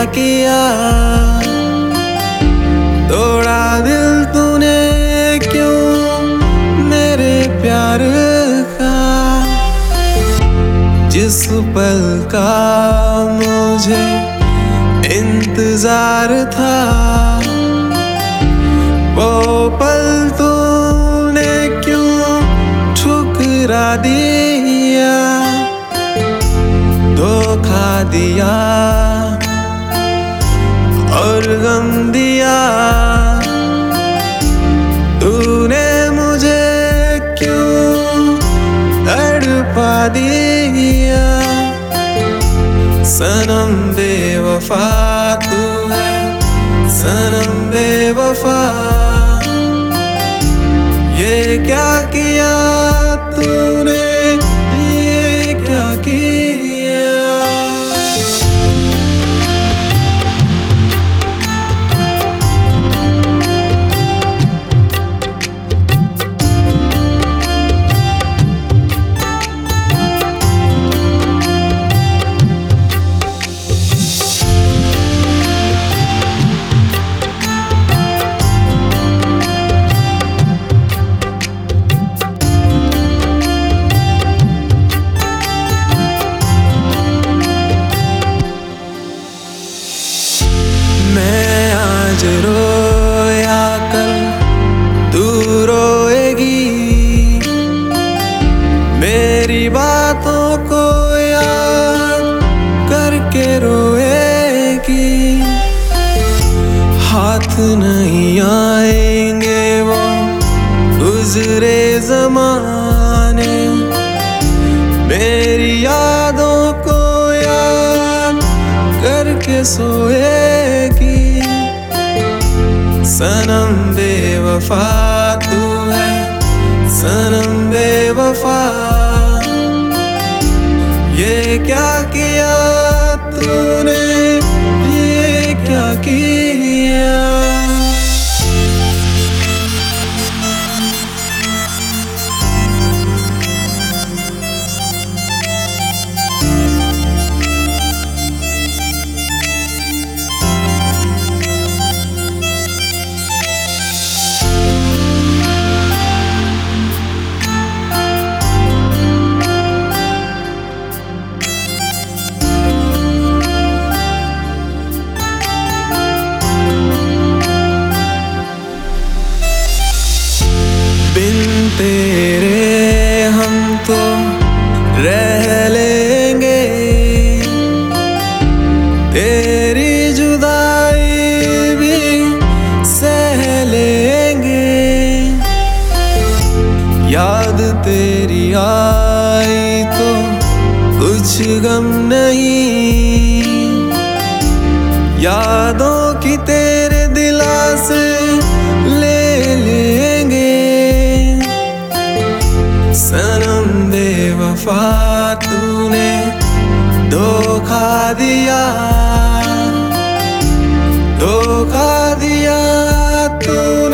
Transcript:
किया, तोड़ा दिल तूने क्यों मेरे प्यार का। जिस पल का मुझे इंतजार था, वो पल तूने क्यों ठुकरा दिया। धोखा दिया और गम दिया, तूने मुझे क्यों तड़पा दिया। सनम बेवफा तू है, सनम बेवफा। ये क्या किया तूने, ये क्या किया। मैं आज रोया कल तू रोएगी, मेरी बातों को याद करके रोएगी। हाथ नहीं आएंगे वो गुजरे ज़माने, मेरी यादों को याद करके सोएगी। सनम बेवफा तू है, सनम बेवफा। ये क्या किया तूने, ये क्या किया। बिन तेरे हम तो रह लेंगे, तेरी जुदाई भी सह लेंगे। याद तेरी आई तो कुछ गम नहीं, यादों की तेरे दिला से ले लेंगे। सनम बेवफा तूने धोखा दिया, धोखा दिया तू।